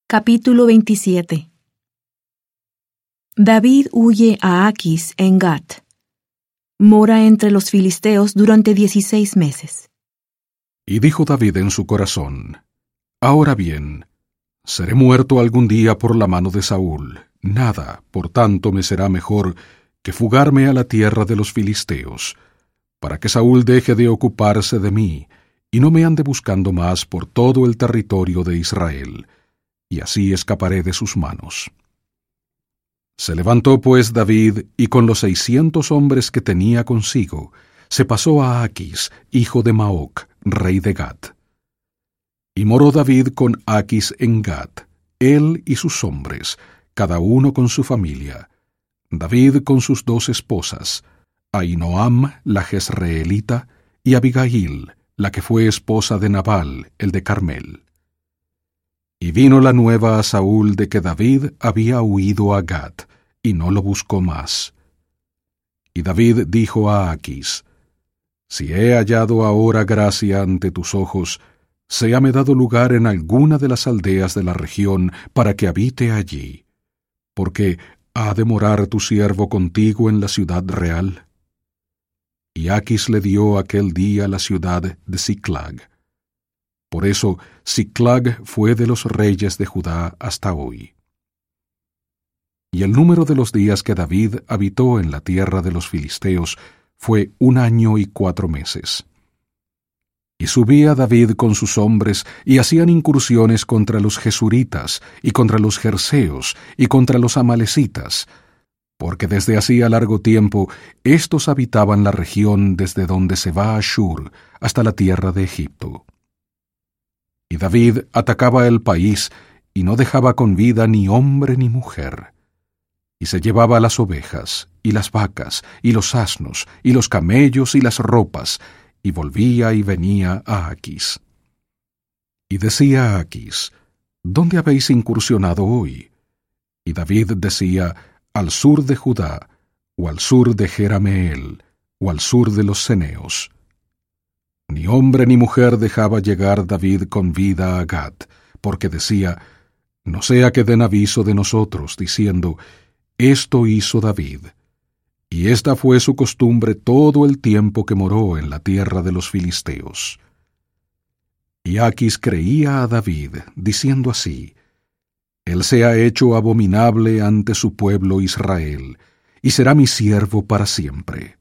Capítulo 27. David huye a Aquis en Gat. Mora entre los filisteos durante 16 meses. Y dijo David en su corazón: Ahora bien, seré muerto algún día por la mano de Saúl. Nada, por tanto, me será mejor que fugarme a la tierra de los filisteos, para que Saúl deje de ocuparse de mí, y no me ande buscando más por todo el territorio de Israel, y así escaparé de sus manos. Se levantó pues David, y con los 600 hombres que tenía consigo, se pasó a Aquis, hijo de Maoc, rey de Gat. Y moró David con Aquis en Gat, él y sus hombres, cada uno con su familia, David con sus 2 esposas, Ahinoam la jezreelita, y Abigail, la que fue esposa de Nabal, el de Carmel. Y vino la nueva a Saúl de que David había huido a Gat, y no lo buscó más. Y David dijo a Aquis: Si he hallado ahora gracia ante tus ojos, séame dado lugar en alguna de las aldeas de la región para que habite allí, porque ¿ha de morar tu siervo contigo en la ciudad real? Y Aquis le dio aquel día la ciudad de Siclag. Por eso Siclag fue de los reyes de Judá hasta hoy. Y el número de los días que David habitó en la tierra de los filisteos fue 1 año y 4 meses. Y subía David con sus hombres, y hacían incursiones contra los gesuritas, y contra los jerseos, y contra los amalecitas, porque desde hacía largo tiempo éstos habitaban la región desde donde se va a Shur hasta la tierra de Egipto. Y David atacaba el país, y no dejaba con vida ni hombre ni mujer. Y se llevaba las ovejas, y las vacas, y los asnos, y los camellos, y las ropas, y volvía y venía a Aquis. Y decía a Aquis: ¿Dónde habéis incursionado hoy? Y David decía: al sur de Judá, o al sur de Jerameel, o al sur de los ceneos. Ni hombre ni mujer dejaba llegar David con vida a Gat, porque decía: no sea que den aviso de nosotros, diciendo: esto hizo David. Y esta fue su costumbre todo el tiempo que moró en la tierra de los filisteos. Y Aquis creía a David, diciendo así: Él se ha hecho abominable ante su pueblo Israel, y será mi siervo para siempre.